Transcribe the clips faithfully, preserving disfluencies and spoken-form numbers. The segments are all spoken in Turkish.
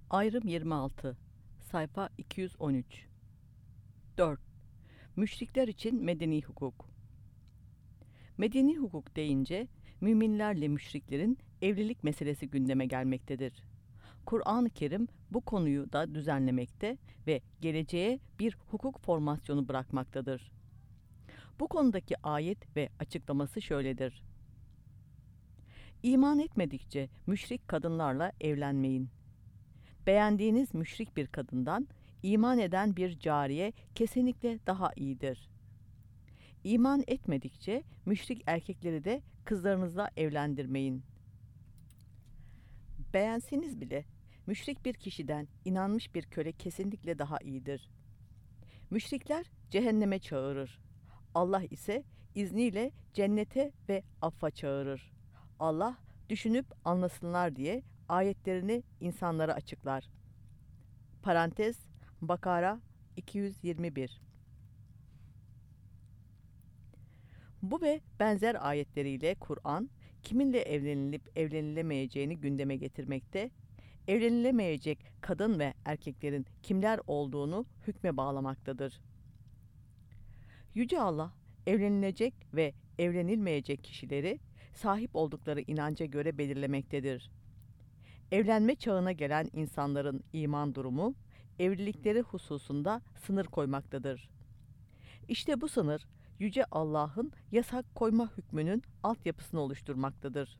Ayrım yirmi altı. Sayfa iki yüz on üç. dört. Müşrikler için medeni hukuk. Medeni hukuk deyince müminlerle müşriklerin evlilik meselesi gündeme gelmektedir. Kur'an-ı Kerim bu konuyu da düzenlemekte ve geleceğe bir hukuk formasyonu bırakmaktadır. Bu konudaki ayet ve açıklaması şöyledir: İman etmedikçe müşrik kadınlarla evlenmeyin. Beğendiğiniz müşrik bir kadından iman eden bir cariye kesinlikle daha iyidir. İman etmedikçe müşrik erkekleri de kızlarınızla evlendirmeyin. Beğenseniz bile müşrik bir kişiden inanmış bir köle kesinlikle daha iyidir. Müşrikler cehenneme çağırır. Allah ise izniyle cennete ve affa çağırır. Allah düşünüp anlasınlar diye ayetlerini insanlara açıklar. Parantez Bakara iki yüz yirmi bir. Bu ve benzer ayetleriyle Kur'an, kiminle evlenilip evlenilemeyeceğini gündeme getirmekte, evlenilemeyecek kadın ve erkeklerin kimler olduğunu hükme bağlamaktadır. Yüce Allah, evlenilecek ve evlenilmeyecek kişileri sahip oldukları inanca göre belirlemektedir. Evlenme çağına gelen insanların iman durumu, evlilikleri hususunda sınır koymaktadır. İşte bu sınır, Yüce Allah'ın yasak koyma hükmünün altyapısını oluşturmaktadır.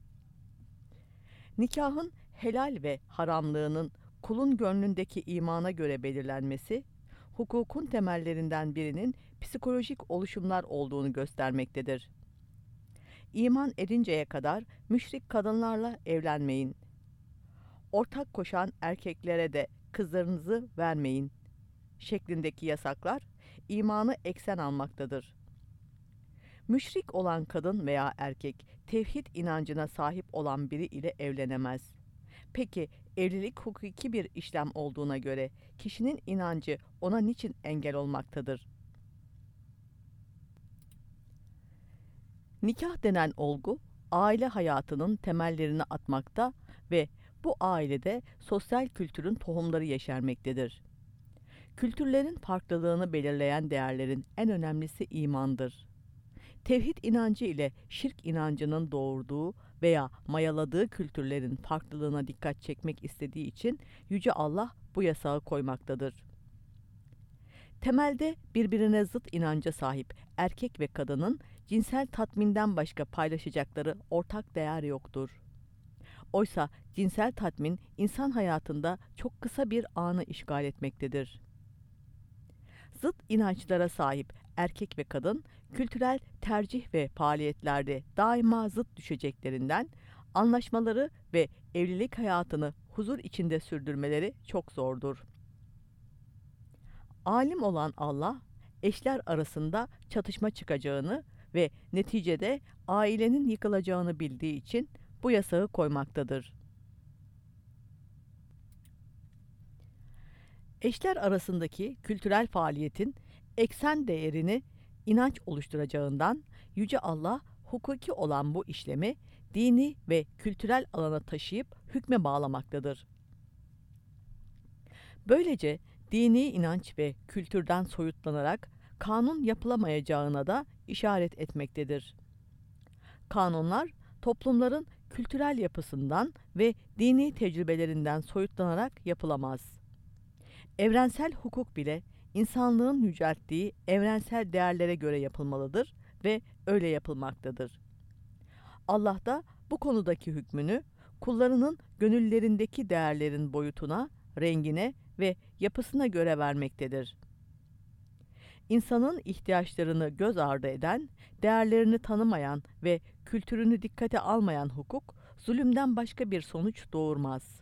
Nikahın helal ve haramlığının kulun gönlündeki imana göre belirlenmesi, hukukun temellerinden birinin psikolojik oluşumlar olduğunu göstermektedir. İman edinceye kadar müşrik kadınlarla evlenmeyin. Ortak koşan erkeklere de kızlarınızı vermeyin şeklindeki yasaklar imanı eksen almaktadır. Müşrik olan kadın veya erkek tevhid inancına sahip olan biri ile evlenemez. Peki evlilik hukuki bir işlem olduğuna göre kişinin inancı ona niçin engel olmaktadır? Nikah denen olgu aile hayatının temellerini atmakta ve bu ailede sosyal kültürün tohumları yeşermektedir. Kültürlerin farklılığını belirleyen değerlerin en önemlisi imandır. Tevhid inancı ile şirk inancının doğurduğu veya mayaladığı kültürlerin farklılığına dikkat çekmek istediği için Yüce Allah bu yasağı koymaktadır. Temelde birbirine zıt inanca sahip erkek ve kadının cinsel tatminden başka paylaşacakları ortak değer yoktur. Oysa cinsel tatmin insan hayatında çok kısa bir anı işgal etmektedir. Zıt inançlara sahip erkek ve kadın kültürel tercih ve faaliyetlerde daima zıt düşeceklerinden anlaşmaları ve evlilik hayatını huzur içinde sürdürmeleri çok zordur. Alim olan Allah, eşler arasında çatışma çıkacağını ve neticede ailenin yıkılacağını bildiği için bu yasağı koymaktadır. Eşler arasındaki kültürel faaliyetin eksen değerini inanç oluşturacağından Yüce Allah hukuki olan bu işlemi dini ve kültürel alana taşıyıp hükme bağlamaktadır. Böylece dini inanç ve kültürden soyutlanarak kanun yapılamayacağına da işaret etmektedir. Kanunlar toplumların kültürel yapısından ve dini tecrübelerinden soyutlanarak yapılamaz. Evrensel hukuk bile insanlığın yücelttiği evrensel değerlere göre yapılmalıdır ve öyle yapılmaktadır. Allah da bu konudaki hükmünü kullarının gönüllerindeki değerlerin boyutuna, rengine ve yapısına göre vermektedir. İnsanın ihtiyaçlarını göz ardı eden, değerlerini tanımayan ve kültürünü dikkate almayan hukuk, zulümden başka bir sonuç doğurmaz.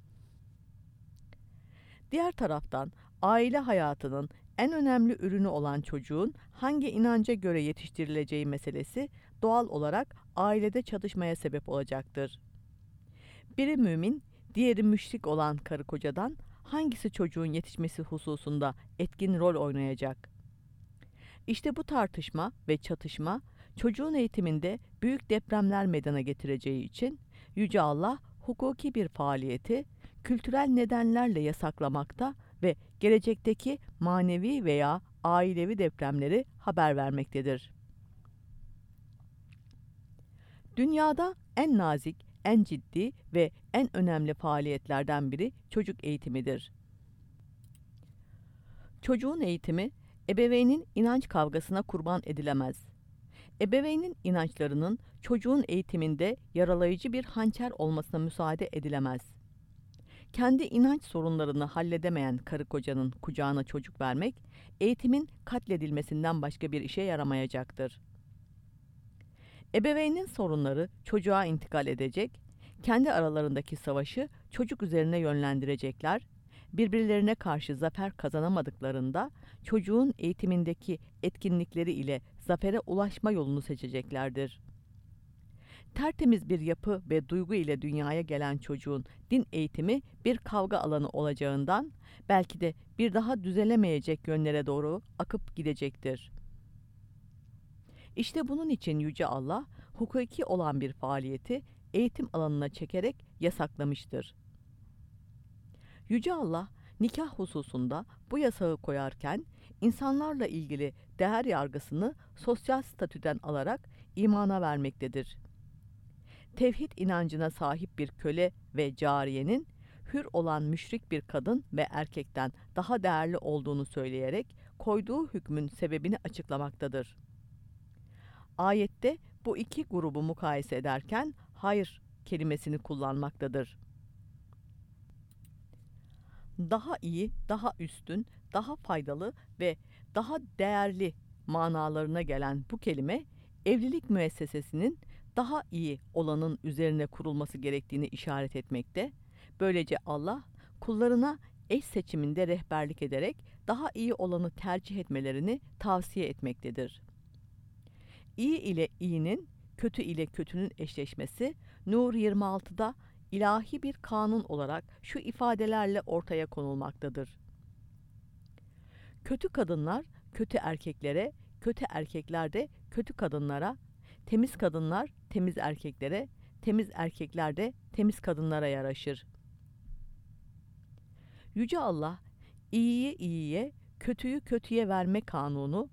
Diğer taraftan, aile hayatının en önemli ürünü olan çocuğun hangi inanca göre yetiştirileceği meselesi doğal olarak ailede çatışmaya sebep olacaktır. Biri mümin, diğeri müşrik olan karı kocadan hangisi çocuğun yetişmesi hususunda etkin rol oynayacak? İşte bu tartışma ve çatışma çocuğun eğitiminde büyük depremler meydana getireceği için Yüce Allah hukuki bir faaliyeti kültürel nedenlerle yasaklamakta ve gelecekteki manevi veya ailevi depremleri haber vermektedir. Dünyada en nazik, en ciddi ve en önemli faaliyetlerden biri çocuk eğitimidir. Çocuğun eğitimi, ebeveynin inanç kavgasına kurban edilemez. Ebeveynin inançlarının çocuğun eğitiminde yaralayıcı bir hançer olmasına müsaade edilemez. Kendi inanç sorunlarını halledemeyen karı kocanın kucağına çocuk vermek, eğitimin katledilmesinden başka bir işe yaramayacaktır. Ebeveynin sorunları çocuğa intikal edecek, kendi aralarındaki savaşı çocuk üzerine yönlendirecekler, birbirlerine karşı zafer kazanamadıklarında çocuğun eğitimindeki etkinlikleri ile zafere ulaşma yolunu seçeceklerdir. Tertemiz bir yapı ve duygu ile dünyaya gelen çocuğun din eğitimi bir kavga alanı olacağından belki de bir daha düzelemeyecek yönlere doğru akıp gidecektir. İşte bunun için Yüce Allah, hukuki olan bir faaliyeti eğitim alanına çekerek yasaklamıştır. Yüce Allah, nikah hususunda bu yasağı koyarken, insanlarla ilgili değer yargısını sosyal statüden alarak imana vermektedir. Tevhid inancına sahip bir köle ve cariyenin, hür olan müşrik bir kadın ve erkekten daha değerli olduğunu söyleyerek koyduğu hükmün sebebini açıklamaktadır. Ayette bu iki grubu mukayese ederken hayır kelimesini kullanmaktadır. Daha iyi, daha üstün, daha faydalı ve daha değerli manalarına gelen bu kelime, evlilik müessesesinin daha iyi olanın üzerine kurulması gerektiğini işaret etmekte. Böylece Allah, kullarına eş seçiminde rehberlik ederek daha iyi olanı tercih etmelerini tavsiye etmektedir. İyi ile iyinin, kötü ile kötünün eşleşmesi, Nur yirmi altıda ilahi bir kanun olarak şu ifadelerle ortaya konulmaktadır. Kötü kadınlar kötü erkeklere, kötü erkekler de kötü kadınlara, temiz kadınlar temiz erkeklere, temiz erkekler de temiz kadınlara yaraşır. Yüce Allah, iyiyi iyiye, kötüyü kötüye verme kanunu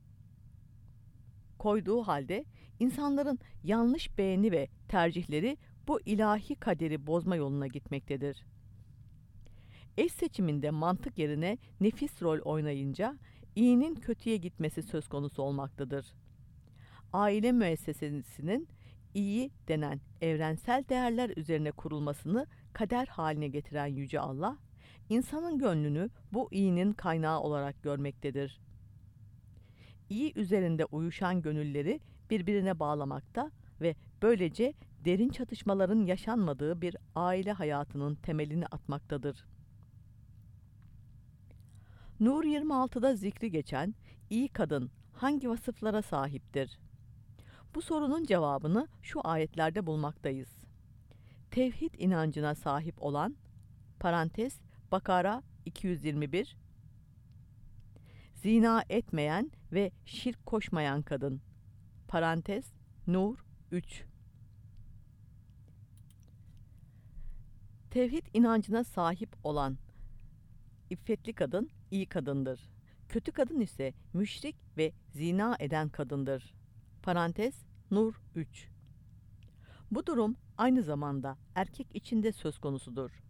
koyduğu halde insanların yanlış beğeni ve tercihleri bu ilahi kaderi bozma yoluna gitmektedir. Eş seçiminde mantık yerine nefis rol oynayınca iyinin kötüye gitmesi söz konusu olmaktadır. Aile müessesesinin iyi denen evrensel değerler üzerine kurulmasını kader haline getiren Yüce Allah, insanın gönlünü bu iyinin kaynağı olarak görmektedir. İyi üzerinde uyuşan gönülleri birbirine bağlamakta ve böylece derin çatışmaların yaşanmadığı bir aile hayatının temelini atmaktadır. Nur yirmi altıda zikri geçen iyi kadın hangi vasıflara sahiptir? Bu sorunun cevabını şu ayetlerde bulmaktayız. Tevhid inancına sahip olan, parantez Bakara iki yüz yirmi bir, zina etmeyen ve şirk koşmayan kadın, parantez Nur üç. Tevhid inancına sahip olan iffetli kadın iyi kadındır. Kötü kadın ise müşrik ve zina eden kadındır. Parantez Nur üç. Bu durum aynı zamanda erkek için de söz konusudur.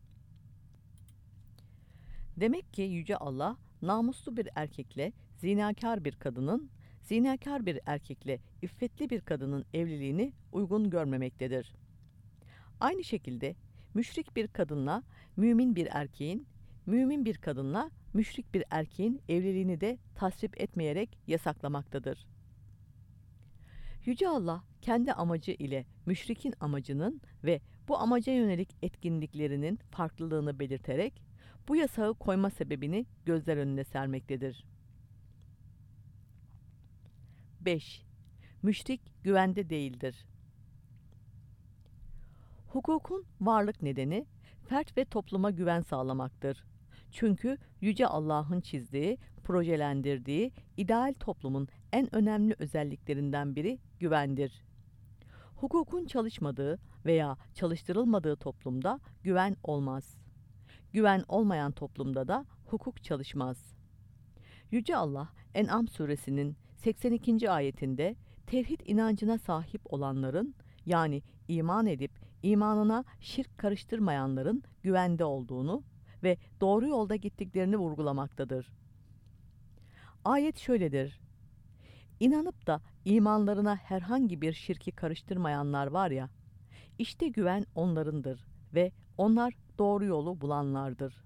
Demek ki Yüce Allah, namuslu bir erkekle zinakar bir kadının, zinakar bir erkekle iffetli bir kadının evliliğini uygun görmemektedir. Aynı şekilde müşrik bir kadınla mümin bir erkeğin, mümin bir kadınla müşrik bir erkeğin evliliğini de tasvip etmeyerek yasaklamaktadır. Yüce Allah kendi amacı ile müşrikin amacının ve bu amaca yönelik etkinliklerinin farklılığını belirterek bu yasağı koyma sebebini gözler önüne sermektedir. beş. Müşrik güvende değildir. Hukukun varlık nedeni fert ve topluma güven sağlamaktır. Çünkü Yüce Allah'ın çizdiği, projelendirdiği ideal toplumun en önemli özelliklerinden biri güvendir. Hukukun çalışmadığı veya çalıştırılmadığı toplumda güven olmaz. Güven olmayan toplumda da hukuk çalışmaz. Yüce Allah En'am suresinin seksen ikinci ayetinde tevhid inancına sahip olanların, yani iman edip imanına şirk karıştırmayanların güvende olduğunu ve doğru yolda gittiklerini vurgulamaktadır. Ayet şöyledir: İnanıp da imanlarına herhangi bir şirki karıştırmayanlar var ya, işte güven onlarındır ve onlar doğru yolu bulanlardır.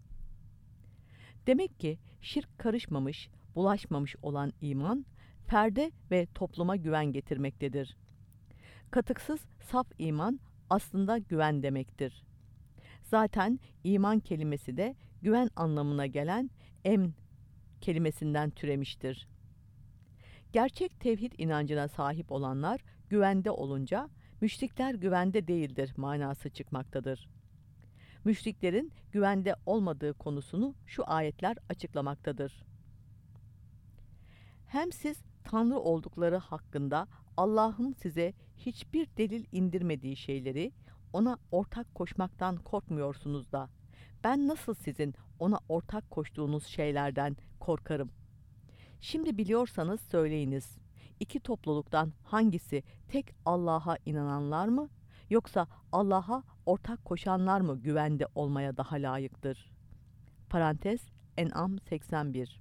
Demek ki şirk karışmamış, bulaşmamış olan iman, ferde ve topluma güven getirmektedir. Katıksız, saf iman aslında güven demektir. Zaten iman kelimesi de güven anlamına gelen emn kelimesinden türemiştir. Gerçek tevhid inancına sahip olanlar güvende olunca, müşrikler güvende değildir manası çıkmaktadır. Müşriklerin güvende olmadığı konusunu şu ayetler açıklamaktadır. Hem siz Tanrı oldukları hakkında Allah'ın size hiçbir delil indirmediği şeyleri ona ortak koşmaktan korkmuyorsunuz da, ben nasıl sizin ona ortak koştuğunuz şeylerden korkarım? Şimdi biliyorsanız söyleyiniz, iki topluluktan hangisi tek Allah'a inananlar mı, yoksa Allah'a ortak koşanlar mı güvende olmaya daha layıktır? Parantez En'am seksen bir.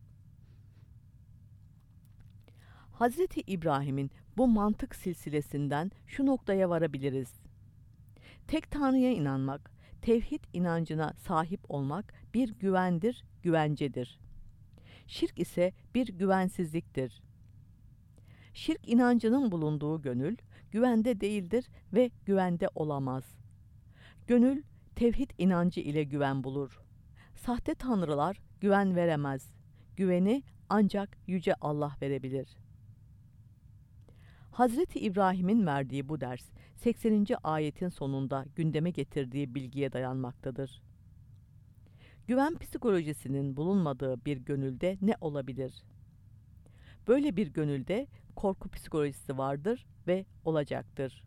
Hazreti İbrahim'in bu mantık silsilesinden şu noktaya varabiliriz. Tek Tanrı'ya inanmak, tevhid inancına sahip olmak bir güvendir, güvencedir. Şirk ise bir güvensizliktir. Şirk inancının bulunduğu gönül, güvende değildir ve güvende olamaz. Gönül, tevhid inancı ile güven bulur. Sahte tanrılar güven veremez. Güveni ancak Yüce Allah verebilir. Hazreti İbrahim'in verdiği bu ders, sekseninci ayetin sonunda gündeme getirdiği bilgiye dayanmaktadır. Güven psikolojisinin bulunmadığı bir gönülde ne olabilir? Böyle bir gönülde korku psikolojisi vardır ve olacaktır.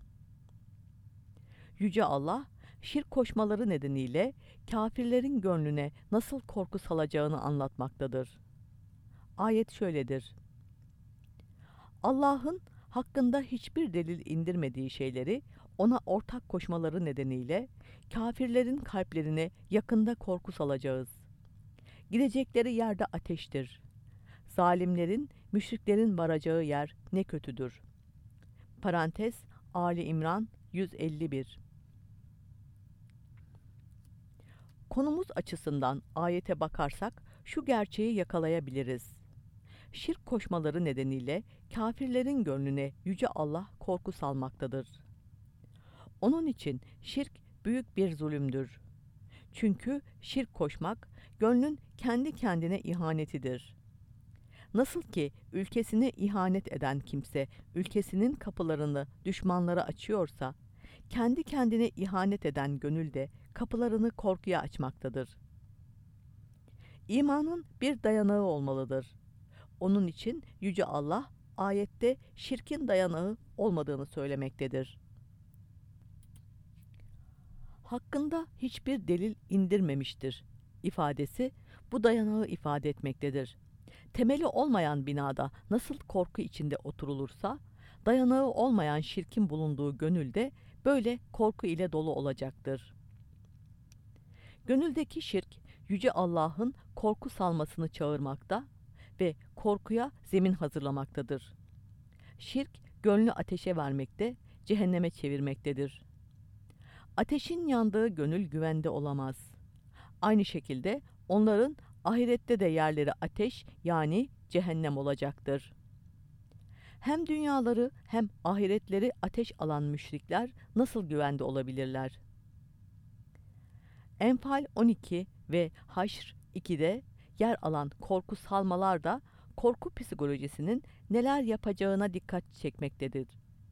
Yüce Allah, şirk koşmaları nedeniyle kâfirlerin gönlüne nasıl korku salacağını anlatmaktadır. Ayet şöyledir: Allah'ın hakkında hiçbir delil indirmediği şeyleri ona ortak koşmaları nedeniyle kâfirlerin kalplerine yakında korku salacağız. Gidecekleri yerde ateştir. Zalimlerin, müşriklerin varacağı yer ne kötüdür. Parantez Ali İmran yüz elli bir. Konumuz açısından ayete bakarsak şu gerçeği yakalayabiliriz. Şirk koşmaları nedeniyle kâfirlerin gönlüne Yüce Allah korku salmaktadır. Onun için şirk büyük bir zulümdür. Çünkü şirk koşmak, gönlün kendi kendine ihanetidir. Nasıl ki ülkesine ihanet eden kimse, ülkesinin kapılarını düşmanlara açıyorsa, kendi kendine ihanet eden gönül de kapılarını korkuya açmaktadır. İmanın bir dayanağı olmalıdır. Onun için Yüce Allah, ayette şirkin dayanağı olmadığını söylemektedir. Hakkında hiçbir delil indirmemiştir ifadesi bu dayanağı ifade etmektedir. Temeli olmayan binada nasıl korku içinde oturulursa, dayanağı olmayan şirkin bulunduğu gönülde böyle korku ile dolu olacaktır. Gönüldeki şirk, Yüce Allah'ın korku salmasını çağırmakta ve korkuya zemin hazırlamaktadır. Şirk, gönlü ateşe vermekte, cehenneme çevirmektedir. Ateşin yandığı gönül güvende olamaz. Aynı şekilde onların ahirette de yerleri ateş, yani cehennem olacaktır. Hem dünyaları hem ahiretleri ateş alan müşrikler nasıl güvende olabilirler? Enfal on iki ve Haşr iki'de yer alan korku salmalar da korku psikolojisinin neler yapacağına dikkat çekmektedir.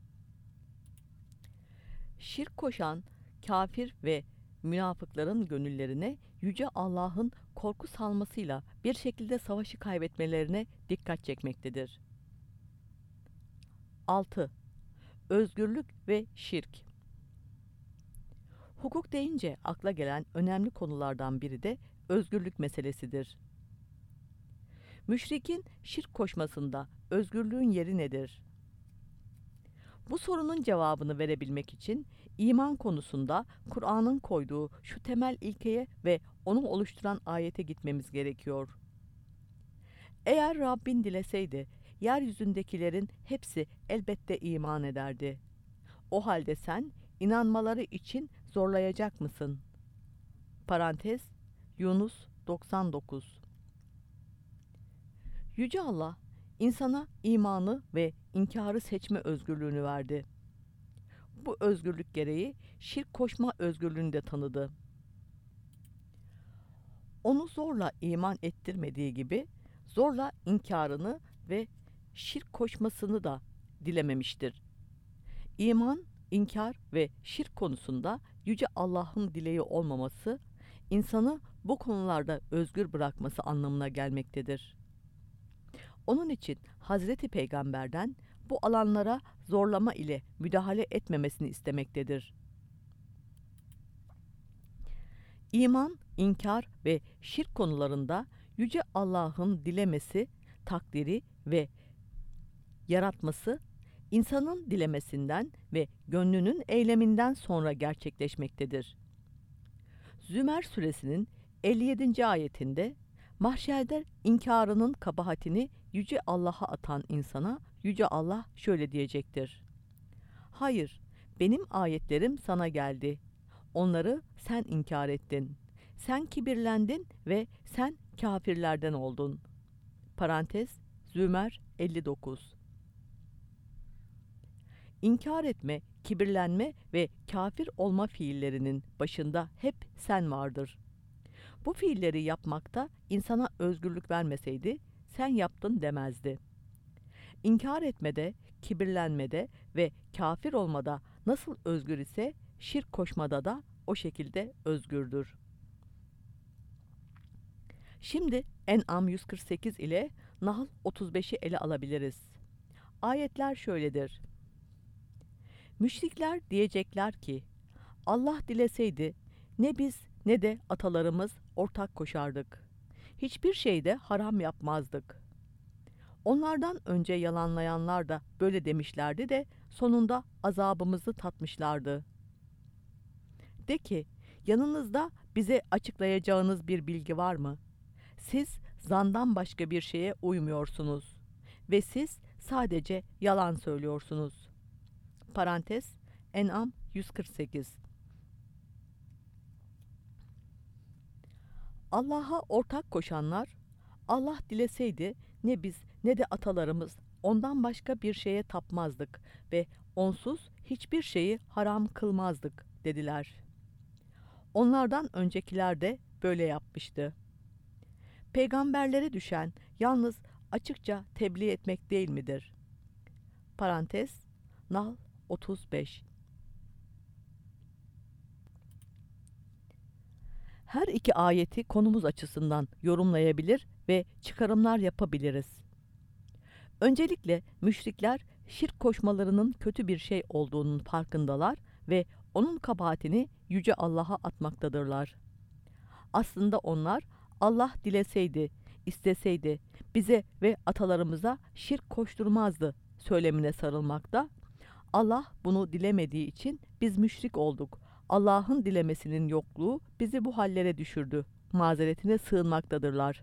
Şirk koşan kafir ve münafıkların gönüllerine Yüce Allah'ın korku salmasıyla bir şekilde savaşı kaybetmelerine dikkat çekmektedir. altı. Özgürlük ve şirk. Hukuk deyince akla gelen önemli konulardan biri de özgürlük meselesidir. Müşrikin şirk koşmasında özgürlüğün yeri nedir? Bu sorunun cevabını verebilmek için iman konusunda Kur'an'ın koyduğu şu temel ilkeye ve onu oluşturan ayete gitmemiz gerekiyor. Eğer Rabbin dileseydi, yeryüzündekilerin hepsi elbette iman ederdi. O halde sen inanmaları için zorlayacak mısın? Parantez Yunus doksan dokuz. Yüce Allah, insana imanı ve inkarı seçme özgürlüğünü verdi. Bu özgürlük gereği şirk koşma özgürlüğünü de tanıdı. Onu zorla iman ettirmediği gibi zorla inkarını ve şirk koşmasını da dilememiştir. İman, inkar ve şirk konusunda Yüce Allah'ın dileği olmaması, insanı bu konularda özgür bırakması anlamına gelmektedir. Onun için Hazreti Peygamber'den bu alanlara zorlama ile müdahale etmemesini istemektedir. İman, inkar ve şirk konularında Yüce Allah'ın dilemesi, takdiri ve yaratması, insanın dilemesinden ve gönlünün eyleminden sonra gerçekleşmektedir. Zümer suresinin elli yedinci ayetinde, mahşerde inkarının kabahatini Yüce Allah'a atan insana Yüce Allah şöyle diyecektir: hayır, benim ayetlerim sana geldi. Onları sen inkar ettin. Sen kibirlendin ve sen kafirlerden oldun. Parantez Zümer elli dokuz. İnkar etme, kibirlenme ve kafir olma fiillerinin başında hep sen vardır. Bu fiilleri yapmakta insana özgürlük vermeseydi, sen yaptın demezdi. İnkar etmede, kibirlenmede ve kafir olmada nasıl özgür ise, şirk koşmada da o şekilde özgürdür. Şimdi En'am yüz kırk sekiz ile Nahl otuz beşi ele alabiliriz. Ayetler şöyledir: Müşrikler diyecekler ki, Allah dileseydi ne biz ne de atalarımız ortak koşardık. Hiçbir şeyde haram yapmazdık. Onlardan önce yalanlayanlar da böyle demişlerdi de sonunda azabımızı tatmışlardı. De ki, yanınızda bize açıklayacağınız bir bilgi var mı? Siz zandan başka bir şeye uymuyorsunuz ve siz sadece yalan söylüyorsunuz. Parantez En'am yüz kırk sekiz. Allah'a ortak koşanlar, Allah dileseydi ne biz ne de atalarımız ondan başka bir şeye tapmazdık ve onsuz hiçbir şeyi haram kılmazdık dediler. Onlardan öncekiler de böyle yapmıştı. Peygamberlere düşen yalnız açıkça tebliğ etmek değil midir? Parantez Nahl otuz beş. Her iki ayeti konumuz açısından yorumlayabilir ve çıkarımlar yapabiliriz. Öncelikle müşrikler şirk koşmalarının kötü bir şey olduğunun farkındalar ve onun kabahatini Yüce Allah'a atmaktadırlar. Aslında onlar Allah dileseydi, isteseydi bize ve atalarımıza şirk koşturmazdı söylemine sarılmakta. Allah bunu dilemediği için biz müşrik olduk. Allah'ın dilemesinin yokluğu bizi bu hallere düşürdü mazeretine sığınmaktadırlar.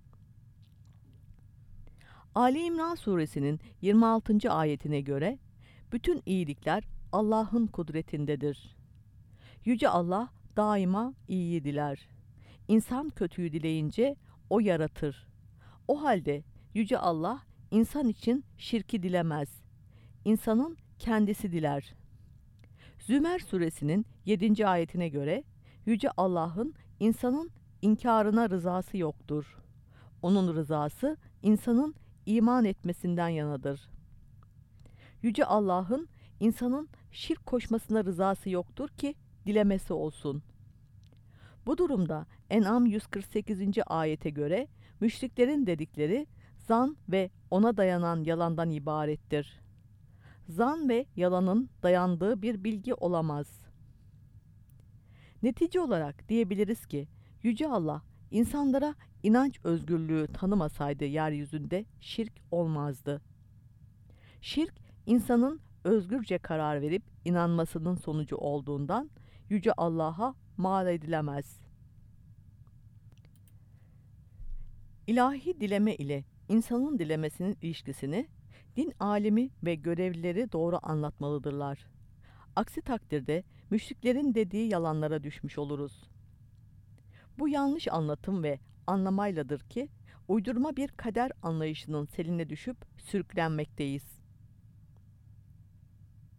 Ali İmran suresinin yirmi altıncı ayetine göre bütün iyilikler Allah'ın kudretindedir. Yüce Allah daima iyiyi diler. İnsan kötüyü dileyince o yaratır. O halde Yüce Allah insan için şirki dilemez. İnsanın kendisi diler. Zümer suresinin yedinci ayetine göre Yüce Allah'ın insanın inkarına rızası yoktur. Onun rızası insanın iman etmesinden yanadır. Yüce Allah'ın insanın şirk koşmasına rızası yoktur ki dilemesi olsun. Bu durumda En'am yüz kırk sekizinci ayete göre müşriklerin dedikleri zan ve ona dayanan yalandan ibarettir. Zan ve yalanın dayandığı bir bilgi olamaz. Netice olarak diyebiliriz ki Yüce Allah insanlara inanç özgürlüğü tanımasaydı yeryüzünde şirk olmazdı. Şirk, insanın özgürce karar verip inanmasının sonucu olduğundan Yüce Allah'a mal edilemez. İlahi dileme ile insanın dilemesinin ilişkisini din alimi ve görevlileri doğru anlatmalıdırlar. Aksi takdirde müşriklerin dediği yalanlara düşmüş oluruz. Bu yanlış anlatım ve anlamayladır ki uydurma bir kader anlayışının seline düşüp sürüklenmekteyiz.